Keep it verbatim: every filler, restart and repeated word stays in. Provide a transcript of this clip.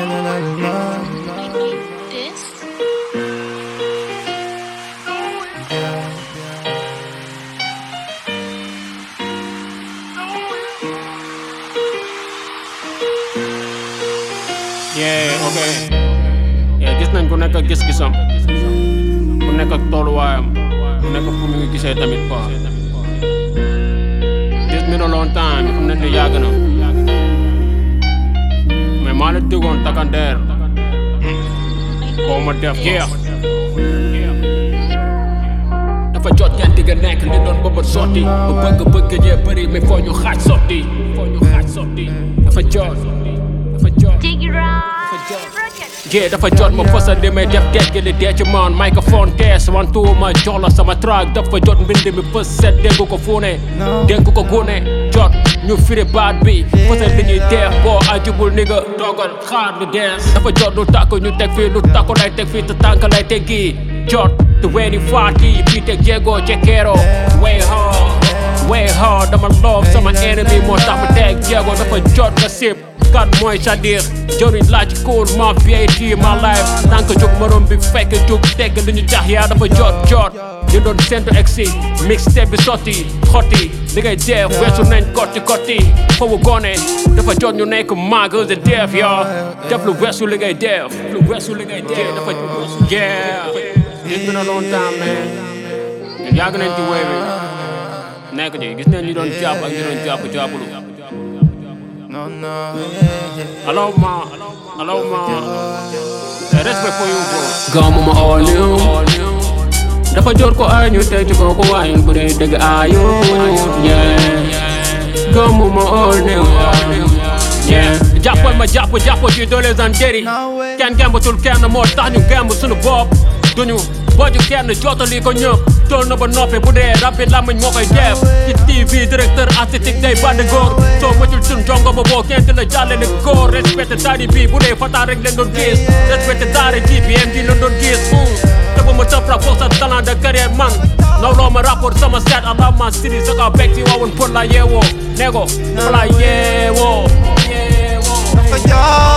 Yeah, okay. Yeah, gis nañ ku nekk ak gis-gisam, ku nekk ak tolluwaayam, ku nekk fu mu ngi gisee tamit quoi. It's been a long time, fu ne ni yàgg na, mais maa la déggoon takandeer koo ma def yeah. Dafa jot ngeen digga nekk li doon bëbët sotti, bu bëgg bëgg jee bëri mais foo ñu xaaj sotti, foo ñu xaaj sotti. Dafa jot, dafa jot. Yeah, dafa jot ma fësal li may def deej gi li dee ci man microphone test wantu ma jox la sama track dafa jot mbind mi fës set dégg ko fu ne dégg ko gune jot ñu firi baat bi fësal li ñuy def boo ajubul ni nga toogal xaar lu dance dafa jot lu tàkk ñu teg fii lu tàkk lay teg fii te tànk lay teggi jot te weeni faati bii teg jéego cekeero way hard way hard dama love sama ennemi moo tax ma teg jéego dafa jot nga sip kat mooy c'est-à-dire jëriñ laaj cool ma vie ti ma life tànk jóg morom bi fekk jóg tegg li ñu jax yaa dafa jot jot ñu doon sentu exi mixtape bi sotti xotti li ngay def weesu nañ kotti kotti foofu gone dafa jot ñu nekk mag de def yaa def lu weesu li ngay def lu weesu li ngay def dafa yeah it's been a long time man ñun yàgg nañ ci wéy bi nekk ci gis nañ li doon jàpp ak ñu doon jàpp jàppulu No, no. Hello, ma. Hello, ma. Respect for you, bro. Gamu ma all new. Dafa jot ko ay ñu tey ci kooku waaye bu dee dëgg ayu. Yeah. Gamu ma all new. Yeah. Jàppal ma jàpp jàpp ci doole zanderi. Kenn gembatul kenn moo tax ñu gemb sunu bopp. Duñu booju kenn jotali ko ñëpp. Tool na ba noppi bu dee rab bi lamiñ moo koy def ci T V directeur artistique day bandi góor soo mëccul sun jongo ba boo kenn di la jàllale góor respecté taari bi bu dee fataa rek leen doon gis respecté daara ji bi M D leen doon gis te bu ma tëb rap foog sa talent de carrière man nawloo ma rapport sama set ala ma siri sa ka bekk ci waawoon pour la yeewoo nego pour la yeewoo Dafa jot